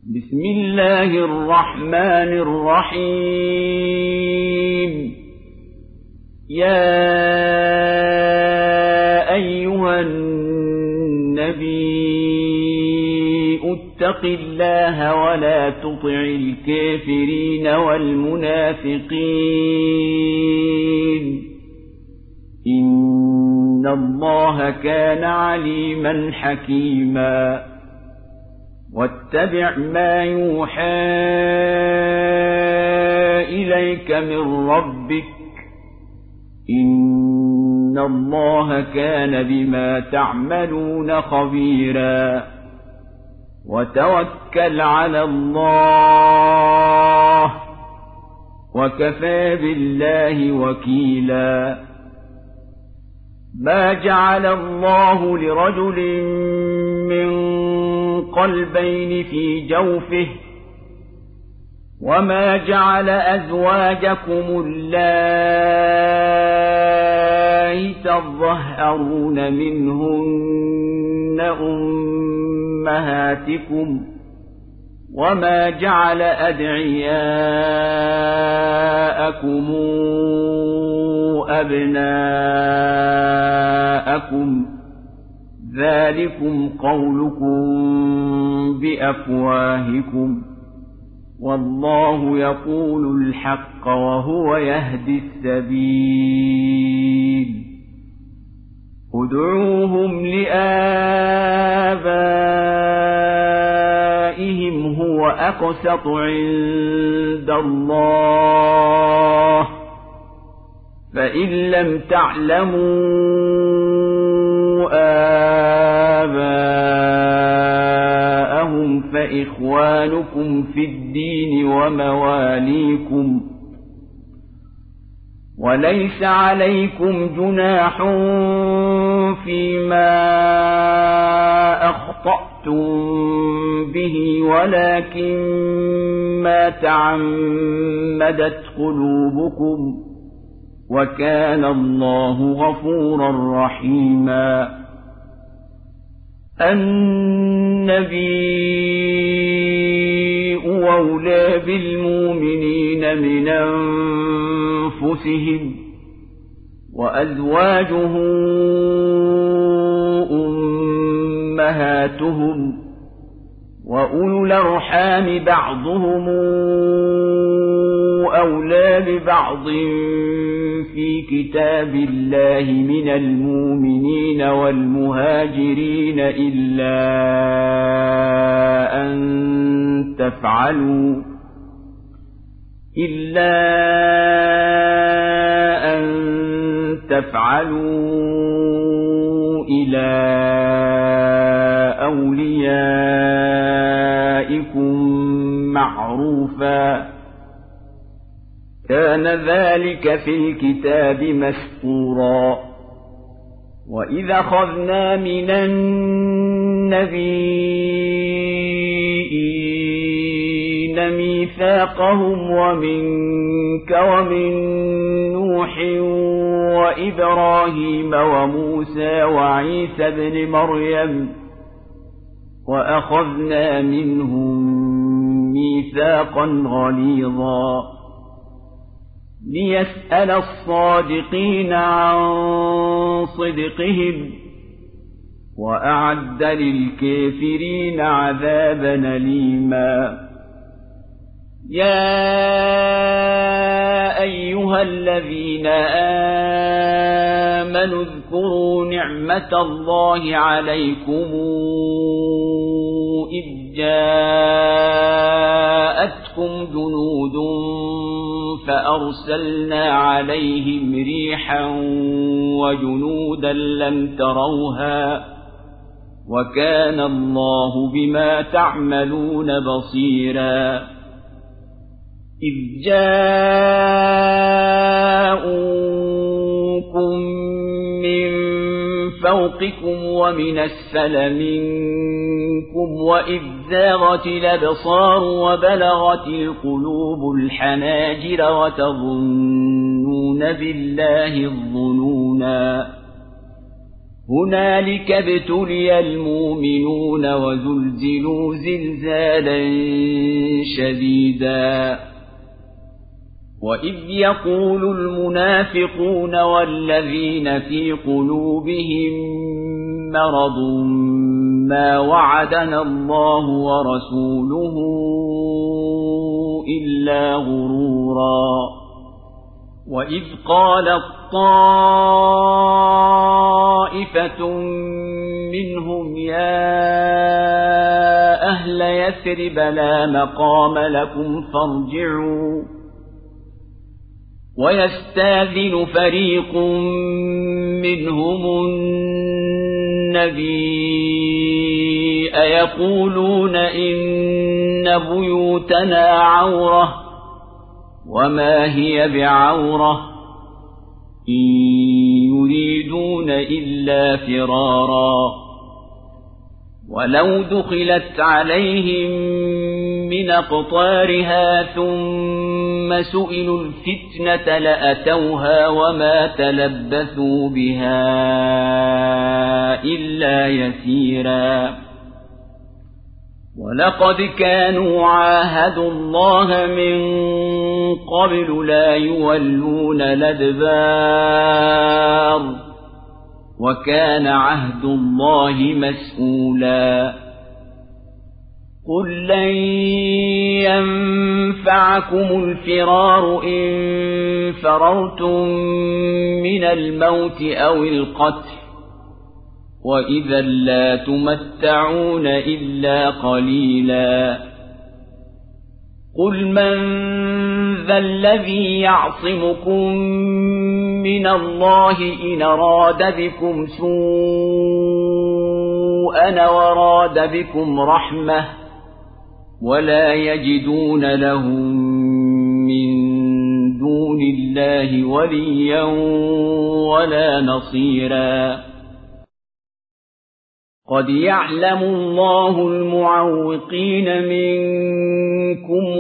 بسم الله الرحمن الرحيم. يا أيها النبي اتق الله ولا تطع الكافرين والمنافقين إن الله كان عليما حكيما. واتبع ما يوحى إليك من ربك إن الله كان بما تعملون خبيرا. وتوكل على الله وكفى بالله وكيلا. ما جعل الله لرجل من قلبين في جوفه وما جعل أزواجكم اللائي تظهرون منهن أمهاتكم وما جعل أدعياءكم أبناءكم ذلكم قولكم بأفواهكم والله يقول الحق وهو يهدي السبيل. ادعوهم لآبائهم هو أقسط عند الله فإن لم تعلموا آباءهم فإخوانكم في الدين ومواليكم وليس عليكم جناح فيما أخطأتم به ولكن ما تعمدت قلوبكم وكان الله غفورا رحيما. النبي أولى بالمؤمنين من أنفسهم وأزواجه أمهاتهم وأولو الأرحام بعضهم أولى ببعض في كتاب الله من المؤمنين والمهاجرين إلا أن تفعلوا إلى أوليائكم معروفا كان ذلك في الكتاب مسطورا. وإذا أخذنا من النبيين ميثاقهم ومنك ومن نوح وإبراهيم وموسى وعيسى ابن مريم وأخذنا منهم ميثاقا غليظا ليسأل الصادقين عن صدقهم وأعد للكافرين عذابا أليما. يا أيها الذين آمنوا اذكروا نعمة الله عليكم إذ جاءتكم جنود فأرسلنا عليهم ريحا وجنودا لم تروها وكان الله بما تعملون بصيرا. إذ جاءوكم من فوقكم ومن أسفل منكم وإذ زاغت الأبصار وبلغت القلوب الحناجر وتظنون بالله الظنونا هنالك ابتلي المؤمنون وزلزلوا زلزالا شديدا وإذ يقول المنافقون والذين في قلوبهم مرض ما وعدنا الله ورسوله إلا غرورا وإذ قالت طائفة منهم يا أهل يثرب لا مقام لكم فارجعوا ويستاذن فريق منهم النبي يقولون إن بيوتنا عورة وما هي بعورة إن يريدون إلا فرارا ولو دخلت عليهم من أقطارها ثم سئلوا الفتنة لأتوها وما تلبثوا بها إلا يسيرا ولقد كانوا عاهدوا الله من قبل لا يولون الأدبار وكان عهد الله مسؤولا قل لن ينفعكم الفرار إن فررتم من الموت أو القتل وإذا لا تمتعون إلا قليلا قل من ذا الذي يعصمكم من الله إن أراد بكم سوءا وراد بكم رحمة ولا يجدون لهم من دون الله وليا ولا نصيرا قد يعلم الله المعوقين منكم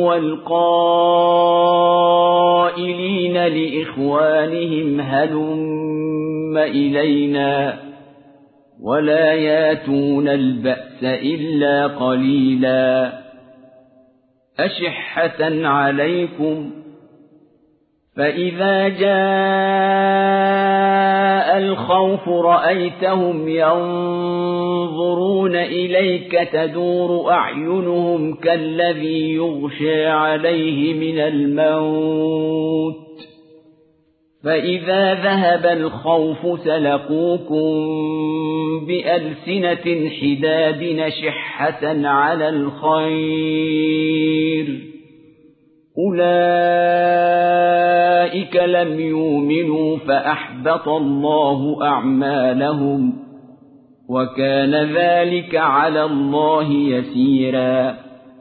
والقائلين لإخوانهم هلم إلينا ولا ياتون البأس إلا قليلا أشحة عليكم فإذا جاء الخوف رأيتهم ينظرون إليك تدور أعينهم كالذي يغشى عليه من الموت فإذا ذهب الخوف سلقوكم بألسنة حداد نشحة على الخير أولئك لم يؤمنوا فأحبط الله أعمالهم وكان ذلك على الله يسيرا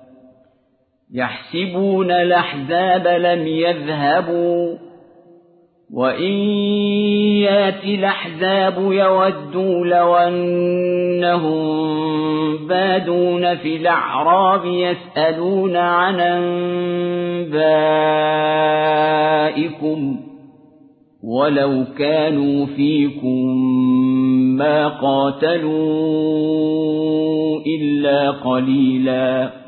يحسبون الأحزاب لم يذهبوا وإن يأتي الأحزاب يودوا لو أنهم بادون في الأعراب يسألون عن أنبائكم ولو كانوا فيكم ما قاتلوا إلا قليلا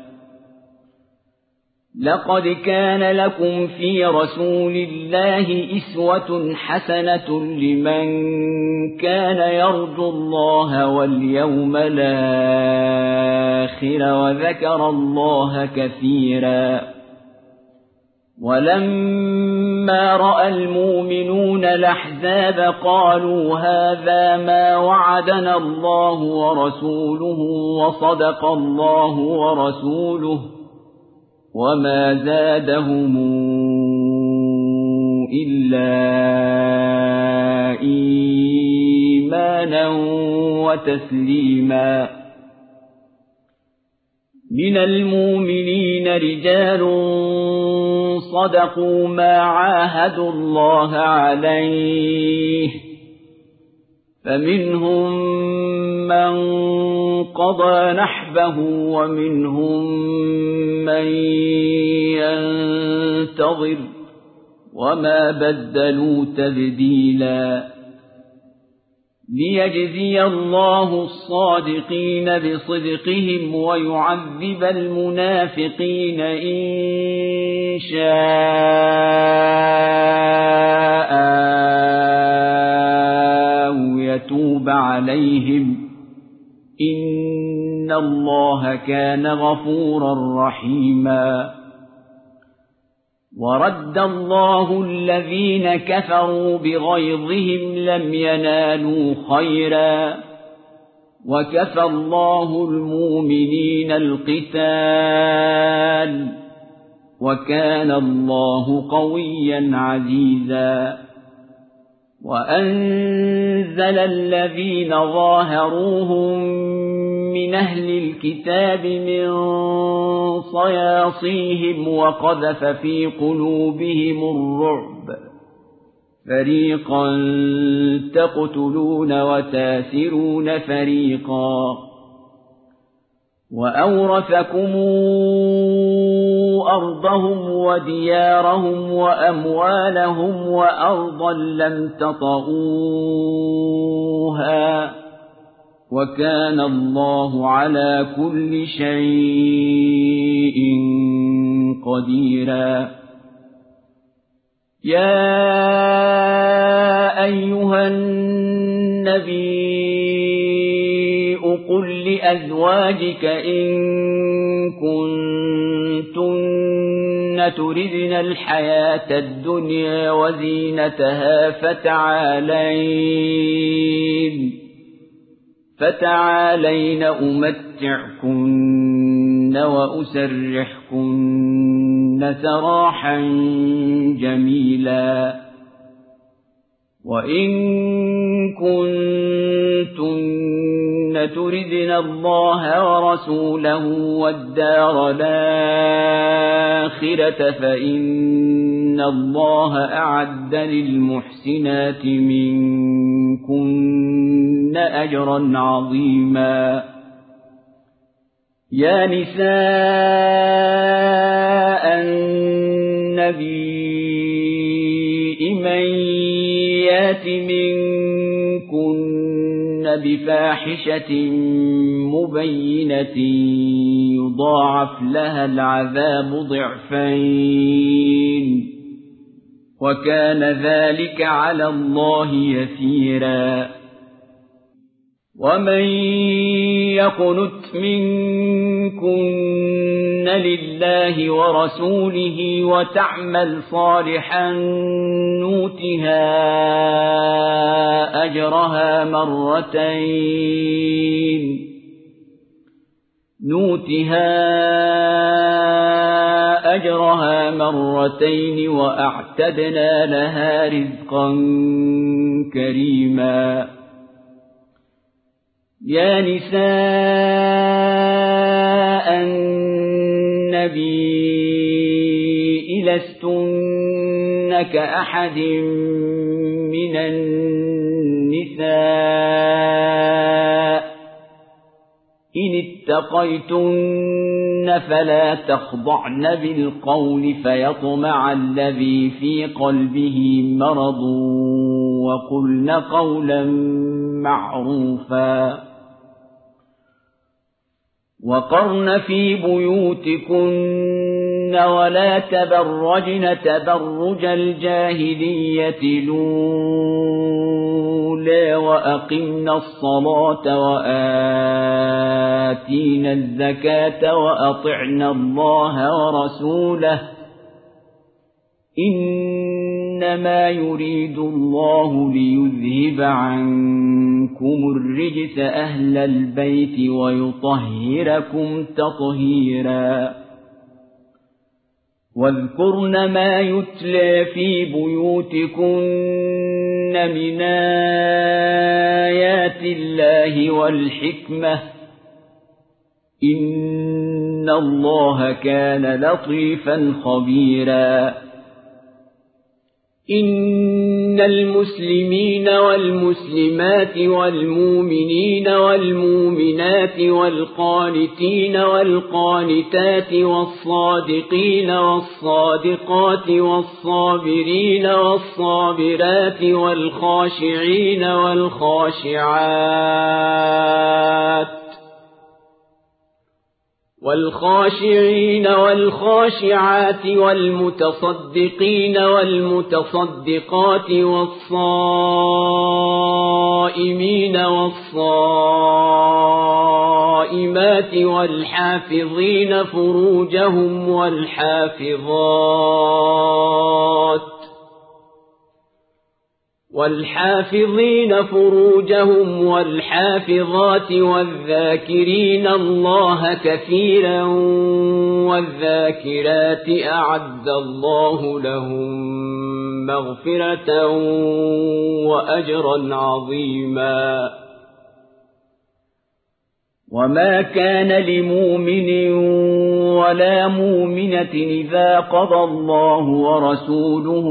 لقد كان لكم في رسول الله أسوة حسنة لمن كان يرجو الله واليوم الآخر وذكر الله كثيرا ولما رأى المؤمنون الأحزاب قالوا هذا ما وعدنا الله ورسوله وصدق الله ورسوله وما زادهم إلا إيمانا وتسليما من المؤمنين رجال صدقوا ما عاهدوا الله عليه فمنهم من قضى نحبه ومنهم من ينتظر وما بدلوا تبديلا ليجزي الله الصادقين بصدقهم ويعذب المنافقين إن شاء أو يتوب عليهم إن الله كان غفورا رحيما ورد الله الذين كفروا بغيظهم لم ينالوا خيرا وكفى الله المؤمنين القتال وكان الله قويا عزيزا وأنزل الذين ظاهروهم من أهل الكتاب من صياصيهم وقذف في قلوبهم الرعب فريقا تقتلون وتاسرون فريقا وأورثكم أرضهم وديارهم وأموالهم وأرضا لم تطئوها وكان الله على كل شيء قديرا يا أيها النبي قل لأزواجك إن كنتن تردن الحياة الدنيا وزينتها فتعالين أمتعكن وأسرحكن سراحا جميلا وإن كنتن تردن الله ورسوله والدار الآخرة فإن الله أعد للمحسنات منكن أجرا عظيما يا نساء النبي من يات منكن بفاحشة مبينة يضاعف لها العذاب ضعفين وكان ذلك على الله يسيرا ومن يقنت منكن لله ورسوله وتعمل صالحا نؤتها أجرها مرتين وأعتدنا لها رزقا كريما يا نساء النبي لستن كأحد من النساء إن اتقيتن فلا تخضعن بالقول فيطمع الذي في قلبه مرض وقلن قولا معروفا وقرن في بيوتكن ولا تبرجن تبرج الجاهلية الأولى وأقمنا الصلاة وآتينا الزكاة وأطعنا الله ورسوله إنما يريد الله ليذهب عنكم الرجس أهل البيت ويطهركم تطهيرا واذكرن ما يتلى في بيوتكن من آيات الله والحكمة إن الله كان لطيفا خبيرا إن المسلمين والمسلمات والمؤمنين والمؤمنات والقانتين والقانتات والصادقين والصادقات والصابرين والصابرات والخاشعين والخاشعات والمتصدقين والمتصدقات والصائمين والصائمات والحافظين فروجهم والحافظات والذاكرين الله كثيرا والذاكرات أعد الله لهم مغفرة وأجرا عظيما وما كان لمؤمن ولا مؤمنة إذا قضى الله ورسوله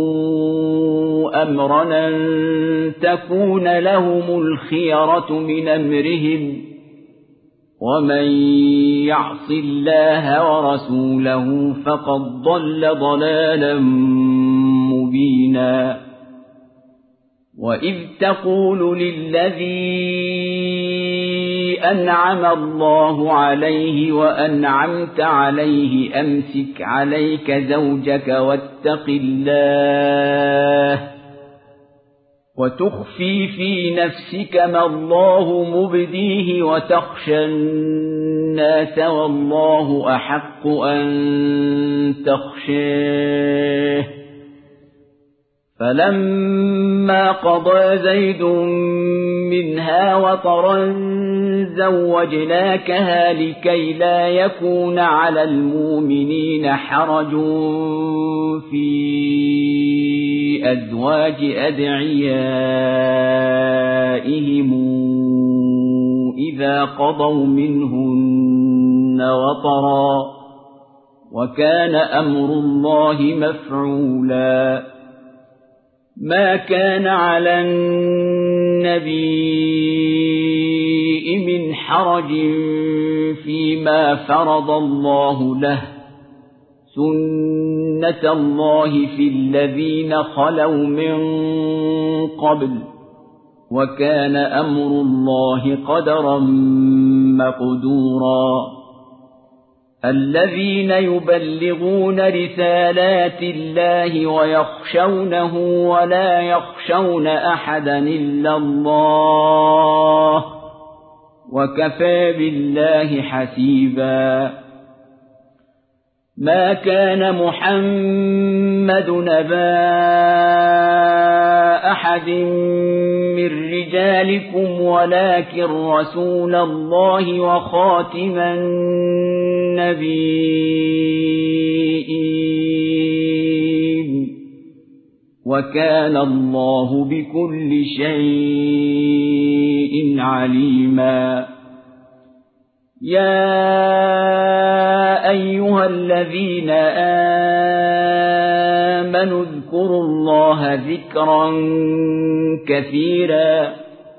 أمرا أن تكون لهم الخيرة من أمرهم ومن يعص الله ورسوله فقد ضل ضلالا مبينا وإذ تقول للذي أنعم الله عليه وأنعمت عليه أمسك عليك زوجك واتق الله وتخفي في نفسك ما الله مبديه وتخشى الناس والله أحق أن تخشاه فلما قضى زيد منها وطرا زوجناكها لكي لا يكون على المؤمنين حرج في أزواج أدعيائهم إذا قضوا منهن وطرا وكان أمر الله مفعولا ما كان على النبي من حرج فيما فرض الله له سنة الله في الذين خلوا من قبل وكان أمر الله قدرا مقدورا الذين يبلغون رسالات الله ويخشونه ولا يخشون أحدا إلا الله وكفى بالله حسيبا ما كان محمد نبا أحد من رجالكم ولكن رسول الله وخاتم النبيين وكان الله بكل شيء عليما يا أيها الذين آمنوا اذكروا الله ذكرا كثيرا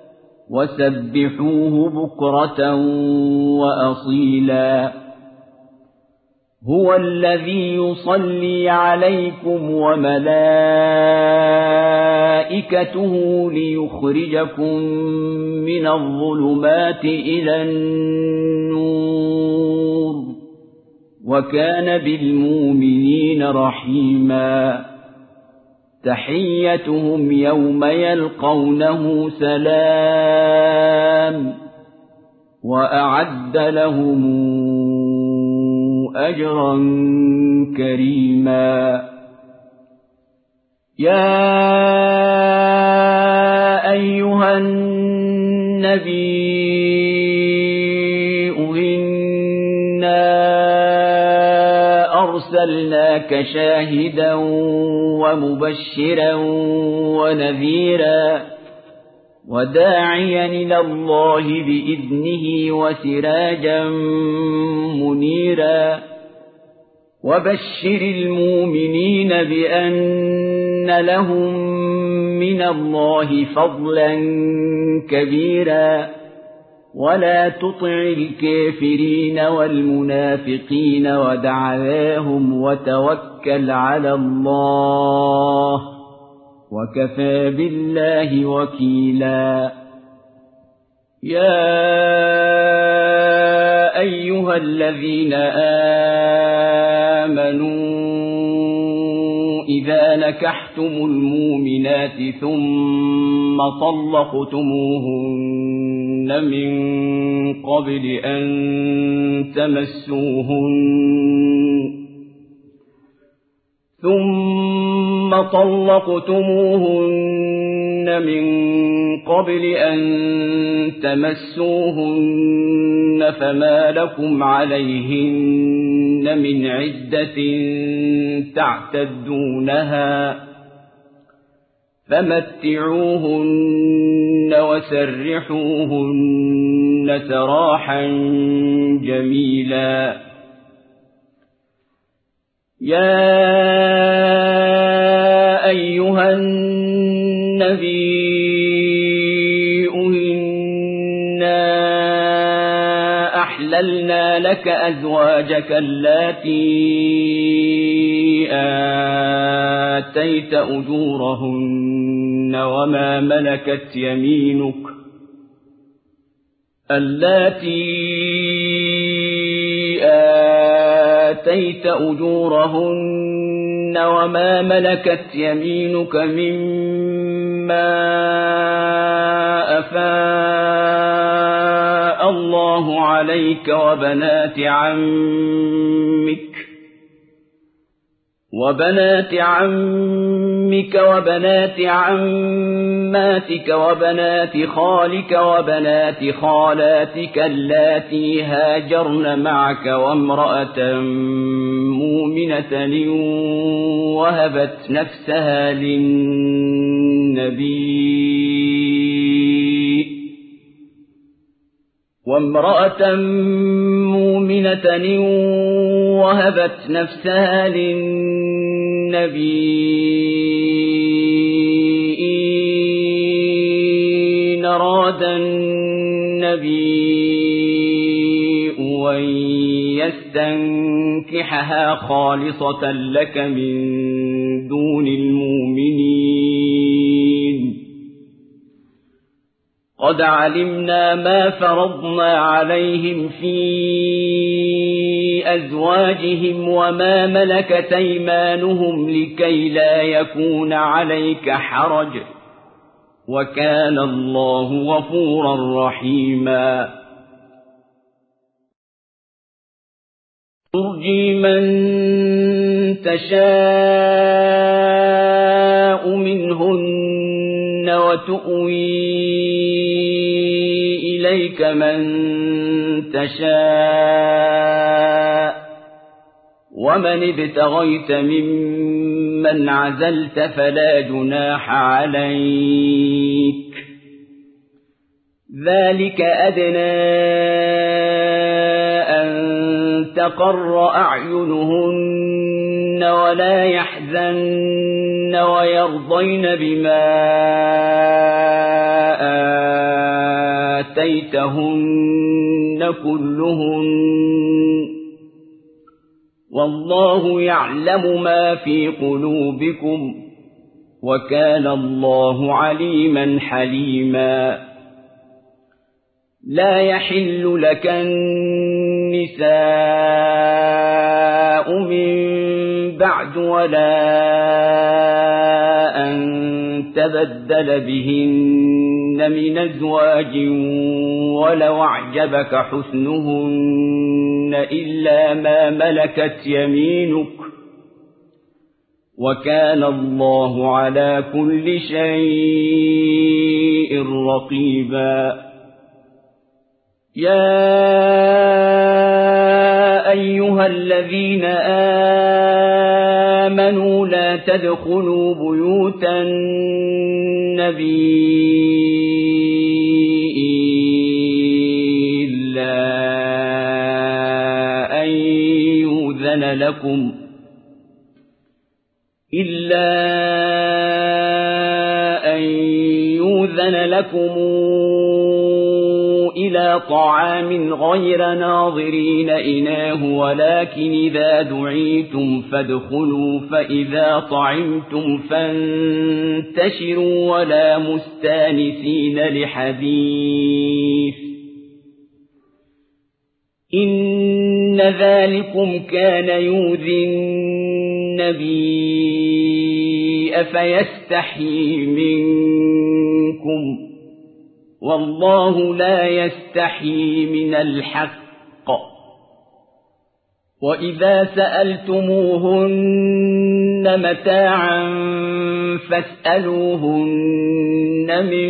وسبحوه بكرة وأصيلا هو الذي يصلي عليكم وملائكته ليخرجكم من الظلمات إلى النور وكان بالمؤمنين رحيما تحيتهم يوم يلقونه سلام وأعد لهم أجرا كريما يا أيها النبي إنا أرسلناك شاهدا ومبشرا ونذيرا وداعيا إلى الله بإذنه وسراجا منيرا وبشر المؤمنين بأن لهم من الله فضلا كبيرا ولا تطع الكافرين والمنافقين ودعواهم وتوكل على الله وكفى بالله وكيلا يا أيها الذين آمنوا إذا نكحتم المؤمنات ثم طلقتموهن من قبل أن تمسوهن فما لكم عليهن من عدة تعتدونها فمتعوهن وسرحوهن سراحا جميلا يا أيها النبي إنا أحللنا لك أزواجك اللاتي آتيت أجورهن وما ملكت يمينك مما أفاء الله عليك وبنات عمك وبنات عماتك وبنات خالك وبنات خالاتك اللاتي هاجرن معك وامرأة مؤمنة وهبت نفسها للنبي إن أراد النبي أن يستنكحها خالصة لك من دون المؤمنين قد علمنا ما فرضنا عليهم في أزواجهم وما ملكت أيمانهم لكي لا يكون عليك حرج وكان الله غفورا رحيما ترجي من تشاء منهن وتؤوي إليك من تشاء ومن ابتغيت ممن عزلت فلا جناح عليك ذلك أدنى أن تقر أعينهن ولا يحزن ويرضين بما آتيتهن كلهن والله يعلم ما في قلوبكم وكان الله عليما حليما لا يحل لك النساء من بعد ولا أن تبدل بهن من أزواج ولو أعجبك حسنهن إلا ما ملكت يمينك وكان الله على كل شيء رقيبا يا أيها الذين آمنوا لا تدخلوا بيوت النبي إلا أن يؤذن يُؤْذَنَ لَكُمْ إِلَى طَعَامٍ غَيْرَ نَاظِرِينَ إِنَاهُ وَلَكِنْ إِذَا دُعِيتُمْ فَادْخُلُوا فَإِذَا طَعِمْتُمْ فَانتَشِرُوا وَلَا مُسْتَأْنِسِينَ لِحَدِيثٍ إِنَّ ذَلِكُمْ كَانَ يُؤْذِي النَّبِيَّ فَيَسْتَحْيِي مِنكُمْ وَاللَّهُ لَا يَسْتَحْيِي مِنَ الْحَقِّ وَإِذَا سَأَلْتُمُوهُنَّ مَتَاعًا فَاسْأَلُوهُنَّ مِنْ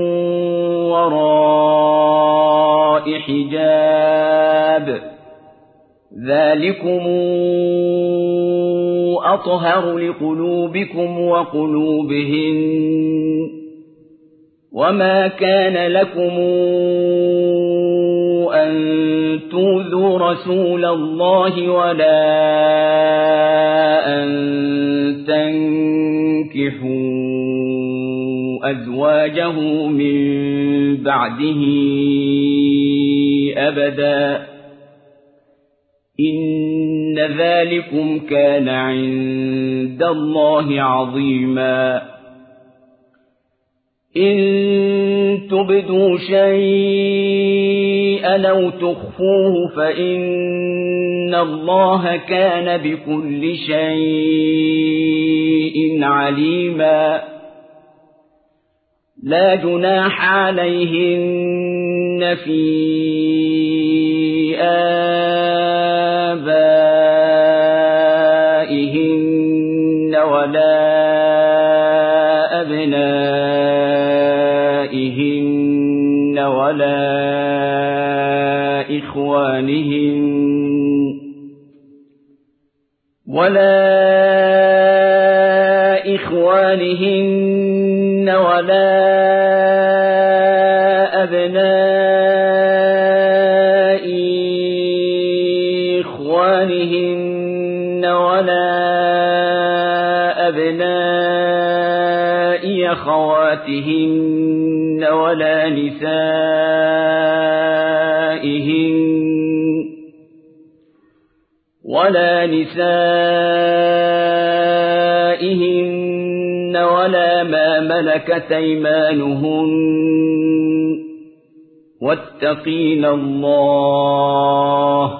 وَرَاءِ حِجَابٍ ذَلِكُمْ أَطْهَرُ لِقُلُوبِكُمْ وَقُلُوبِهِنَّ وَمَا كَانَ لَكُمْ أَن تُؤْذُوا رَسُولَ اللَّهِ وَلَا أَن تَنكِحُوا أَزْوَاجَهُ مِن بَعْدِهِ أَبَدًا إِنَّ ذَلِكُمْ كَانَ عِندَ اللَّهِ عَظِيمًا إِن تُبْدُوا شَيْئًا أَوْ تُخْفُوهُ فَإِنَّ اللَّهَ كَانَ بِكُلِّ شَيْءٍ عَلِيمًا لَا جُنَاحَ عَلَيْهِنَّ في آبائهن ولا أبنائهن ولا إخوانهن ولا أبناء إخوانهن ولا أبناء أخواتهن ولا نسائهن ولا ما ملكت أيمانهن واتقين الله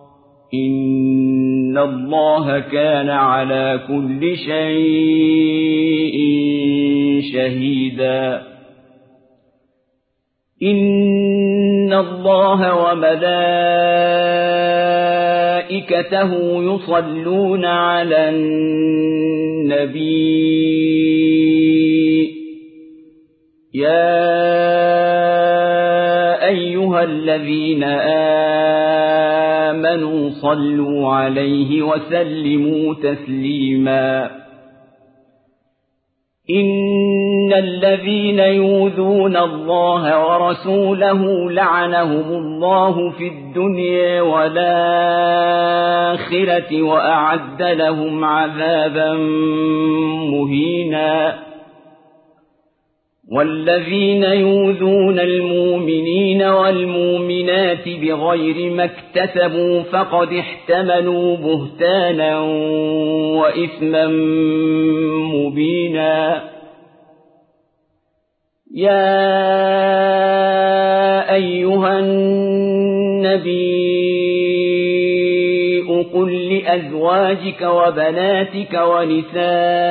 إن الله كان على كل شيء شهيدا إن الله وملائكته يصلون على النبي يا أيها الذين آمنوا صلوا عليه وسلموا تسليما إن الذين يؤذون الله ورسوله لعنهم الله في الدنيا والآخرة وأعد لهم عذابا مهينا والذين يؤذون المؤمنين والمؤمنات بغير ما اكتسبوا فقد احتملوا بهتانا وإثما مبينا يا أيها النبي قل لأزواجك وبناتك ونساء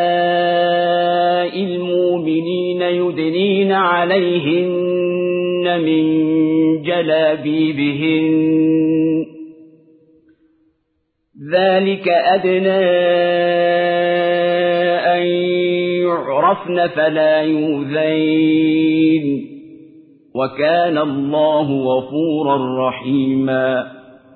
المؤمنين يدنين عليهن من جلابيبهن ذلك أدنى أن يعرفن فلا يؤذين وكان الله غفورا رحيما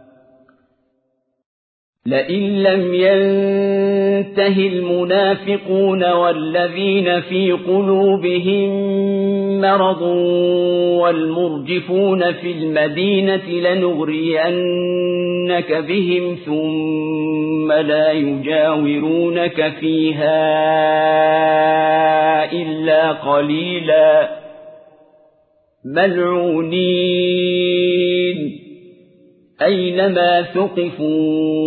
لئن لم ينته المنافقون والذين في قلوبهم مرض والمرجفون في المدينة لنغرينك بهم ثم ثم لا يجاورونك فيها إلا قليلا ملعونين أينما ثقفوا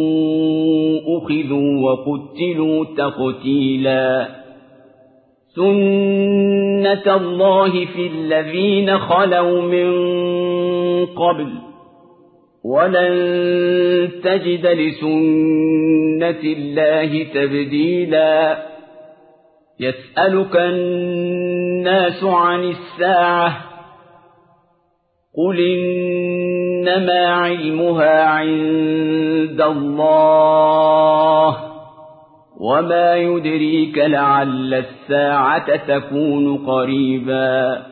أخذوا وقتلوا تقتيلا سنة الله في الذين خلوا من قبل ولن تجد لسنة الله تبديلا يسألك الناس عن الساعة قل إنما علمها عند الله وما يدريك لعل الساعة تكون قريبا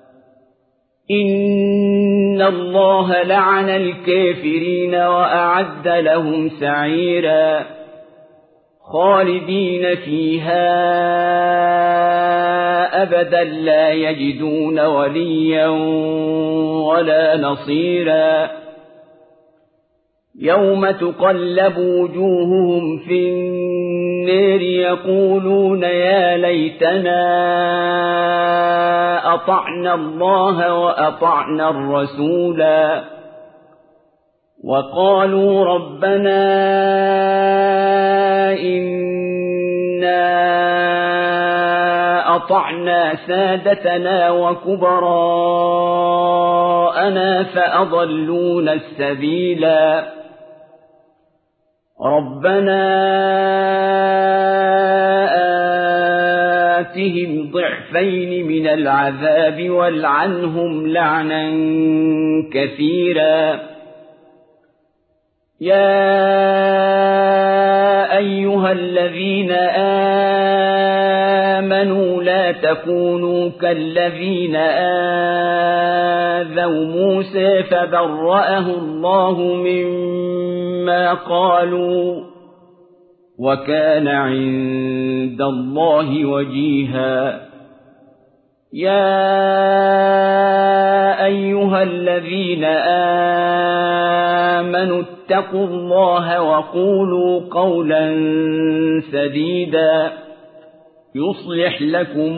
إن الله لعن الكافرين وأعد لهم سعيرا خالدين فيها أبدا لا يجدون وليا ولا نصيرا يوم تقلب وجوههم في النار يقولون يا ليتنا أطعنا الله وأطعنا الرسولا وقالوا ربنا إنا أطعنا سادتنا وكبراءنا فأضلونا السبيلا ربنا آتهم ضعفين من العذاب والعنهم لعنا كثيرا يا أيها الذين آمنوا لا تكونوا كالذين آذوا موسى فبرأه الله مما قالوا وكان عند الله وجيها يا أيها الذين آمنوا اتقوا الله وقولوا قولا سديدا يصلح لكم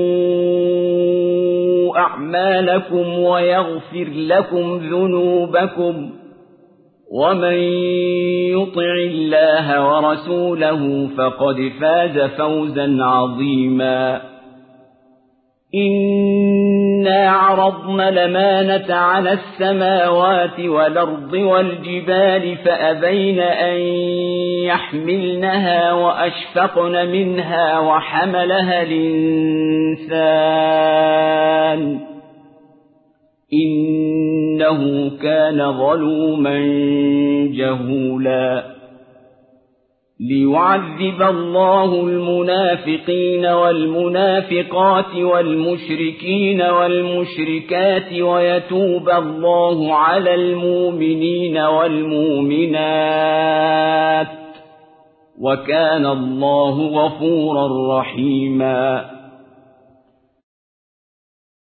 أعمالكم ويغفر لكم ذنوبكم ومن يطع الله ورسوله فقد فاز فوزا عظيما إنا عرضنا الأمانة على السماوات والأرض والجبال فأبين أن يحملنها وأشفقن منها وحملها الإنسان إنه كان ظلوما جهولا ليعذب الله المنافقين والمنافقات والمشركين والمشركات ويتوب الله على المؤمنين والمؤمنات وكان الله غفورا رحيما